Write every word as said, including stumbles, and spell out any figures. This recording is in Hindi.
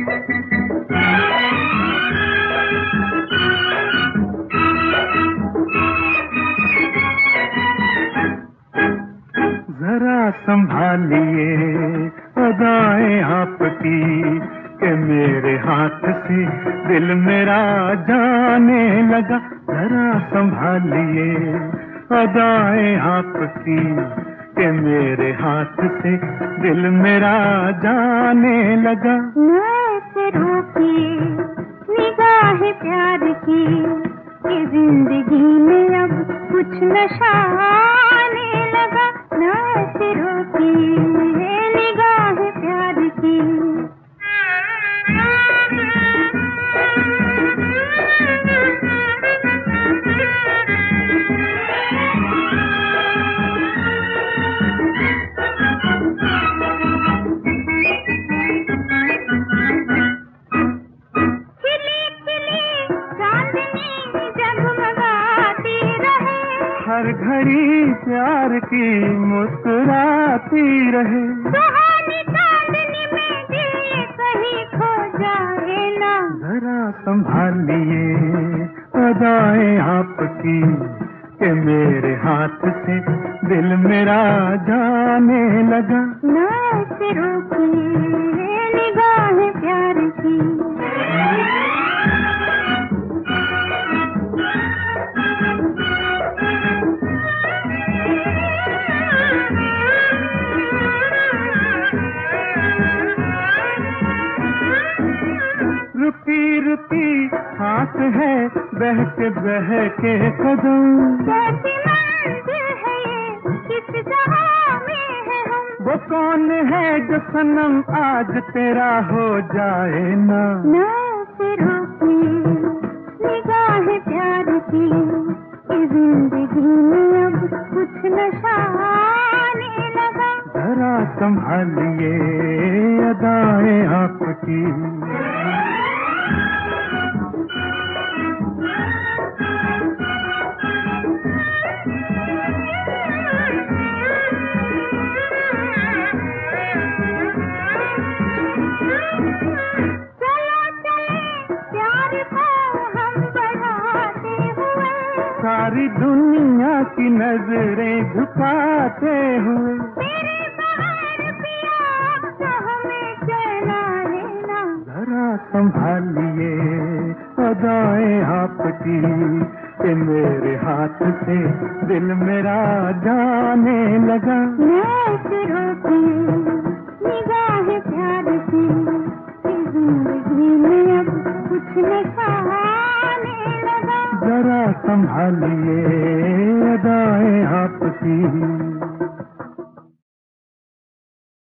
जरा संभालिए अदाएं आपकी कि मेरे हाथ से दिल मेरा जाने लगा। जरा संभालिए अदाएं आपकी कि मेरे हाथ से दिल मेरा जाने लगा। नैसे रोकिए निगाह प्यार की कि जिंदगी में अब कुछ नशा आने लगा। नैसे रोकिए निगाह प्यार की। हर घड़ी प्यार की मुस्कुराती रहे। सुहानी चांदनी में दिल ये कहीं खो जाए ना। जरा संभालिए अदाएं आपकी कि मेरे हाथ से दिल मेरा जाने लगा। नैसे रोकिए निगाह प्यार की। रुकी रुकी हाथ है बहके बहके कदम। कैसी मंजिल है ये किस जहां में है हम। वो कौन है जो सनम आज तेरा हो जाए ना। नैसे रोकिए निगाह प्यार की कि जिंदगी में अब कुछ नशा आने लगा। जरा संभालिए अदाएं आपकी। सारी दुनिया की नजरें झुकाते हुए तेरे बगैर पिया तो हमें चैन आए ना। जरा संभालिए अदाएं आपकी कि मेरे हाथ से दिल मेरा जाने लगा। नैसे रोकिए निगाह प्यार की कि जिंदगी में अब कुछ नशा आने लगा। जरा संभालिए अदाएं आपकी।